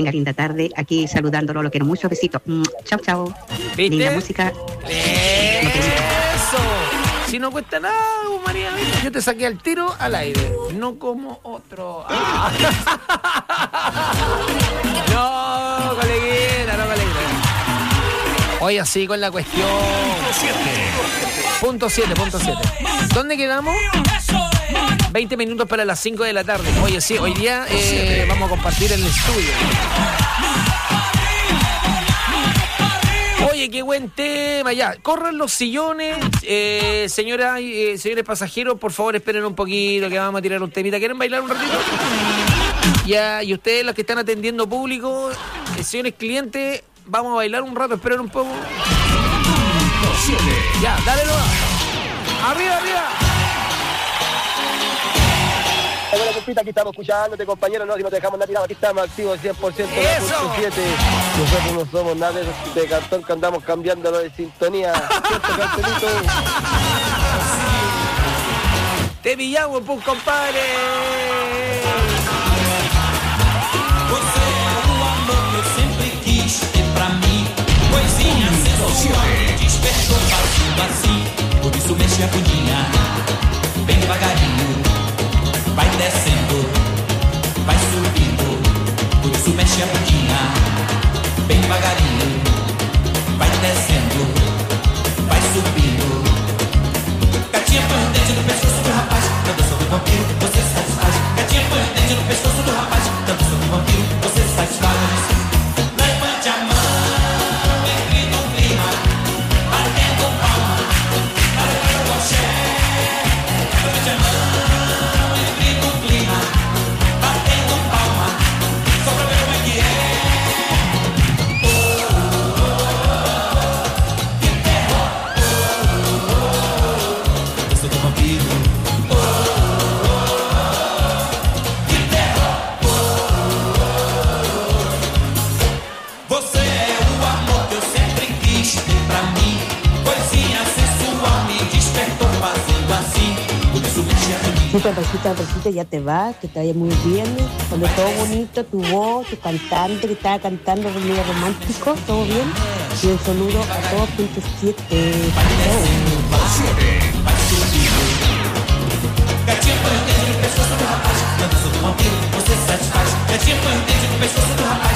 tenga linda tarde. Aquí saludándolo, lo quiero mucho. Besitos. Chao, chao. ¿Viste? Linda música. Eso. Si no cuesta nada, María, yo te saqué al tiro al aire. No como otro. No, coleguita, no, coleguita. Hoy así con la cuestión. Punto 7. ¿Dónde quedamos? 20 minutos para las 5 de la tarde. Oye, sí, hoy día vamos a compartir el estudio. Oye, qué buen tema. Ya, corran los sillones. Señoras y señores pasajeros, por favor, esperen un poquito que vamos a tirar un temita. ¿Quieren bailar un ratito? Ya, y ustedes, los que están atendiendo público, señores clientes, vamos a bailar un rato, esperen un poco. Ya, dale nomás. Arriba. Bueno, compita, aquí estamos escuchándote, compañero, no, si no te dejamos nada tirado, aquí estamos activos 100%, 7. Nosotros no somos nada de esos de cartón que andamos cambiándolo de sintonía. ¿Cierto, cartelito? Te pillamos, pues, compadre. Você é o amor que eu sempre quis ter pra mim. Coisinha sensual me despertou fazendo assim. Por isso mexe a bundinha, bem devagarinho. Vai descendo, vai subindo. Por isso mexe a bundinha, bem devagarinho. Vai descendo, vai subindo. Gatinha põe o dente no pescoço do rapaz, tanto sobre o vampiro, você satisfaz. Gatinha põe o dente no pescoço do rapaz, tanto sobre o vampiro, você satisfaz. Levante a mão, entre no clima, batendo palma, para o axé. Levante a mão, entre no clima, batendo palma, só pra ver como é que é. Eu sou do vampiro. Você é o amor que eu sempre quis ter pra mim. Coisinha sensual me despertou fazendo assim. Por isso mexe a bundinha. Besito, ya te vas, que te vaya muy bien. Cuando todo bonito, tu voz, tu cantante que estaba cantando medio romántico, todo bien. Y un saludo a todos, punto 7. Gatinha põe o dedo no pescoço do rapaz, tanto sobre o vampiro, você satisfaz. Gatinha põe o dedo no pescoço do rapaz.